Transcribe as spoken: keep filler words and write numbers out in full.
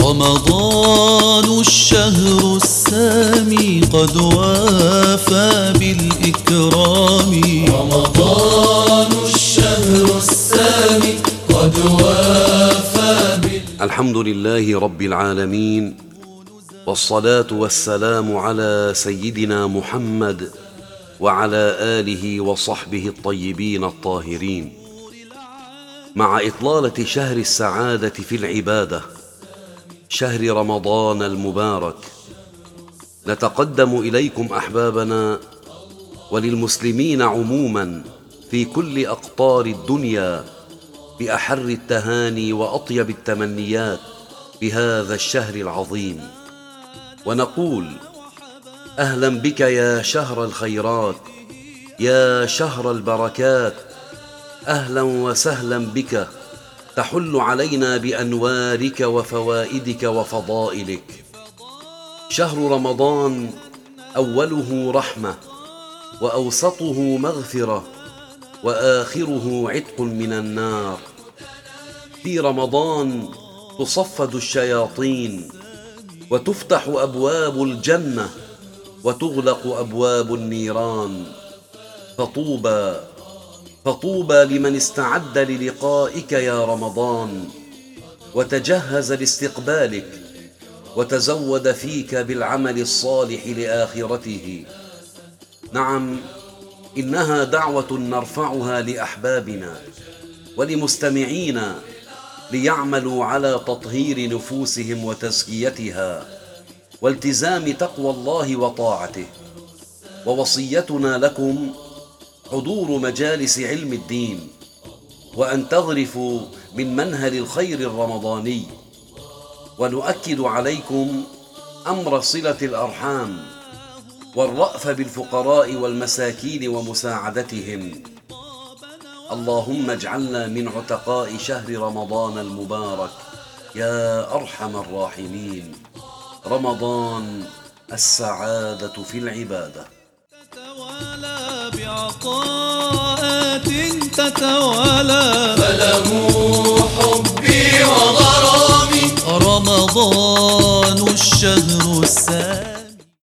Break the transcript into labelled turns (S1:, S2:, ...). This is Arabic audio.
S1: رمضان الشهر السامي قد وافى بالإكرام.
S2: رمضان الشهر السامي قد وافى بالإكرام.
S3: الحمد لله رب العالمين، والصلاة والسلام على سيدنا محمد وعلى آله وصحبه الطيبين الطاهرين. مع إطلالة شهر السعادة في العبادة، شهر رمضان المبارك، نتقدم إليكم أحبابنا وللمسلمين عموما في كل أقطار الدنيا بأحر التهاني وأطيب التمنيات بهذا الشهر العظيم، ونقول أهلا بك يا شهر الخيرات، يا شهر البركات، أهلا وسهلا بك، تحل علينا بأنوارك وفوائدك وفضائلك. شهر رمضان أوله رحمة، وأوسطه مغفرة، وآخره عتق من النار. في رمضان تصفد الشياطين، وتفتح أبواب الجنة، وتغلق أبواب النيران. فطوبى فطوبى لمن استعد للقائك يا رمضان، وتجهز لاستقبالك، وتزود فيك بالعمل الصالح لآخرته. نعم، إنها دعوة نرفعها لأحبابنا ولمستمعينا ليعملوا على تطهير نفوسهم وتزكيتها والتزام تقوى الله وطاعته. ووصيتنا لكم حضور مجالس علم الدين، وأن تغرفوا من منهل الخير الرمضاني. ونؤكد عليكم أمر صلة الأرحام والرأف بالفقراء والمساكين ومساعدتهم. اللهم اجعلنا من عتقاء شهر رمضان المبارك يا أرحم الراحمين. رمضان السعادة في العبادة.
S1: تتوالى بعطاءات تتوالى،
S2: فله حبي وغرامي.
S1: رمضان الشهر السامي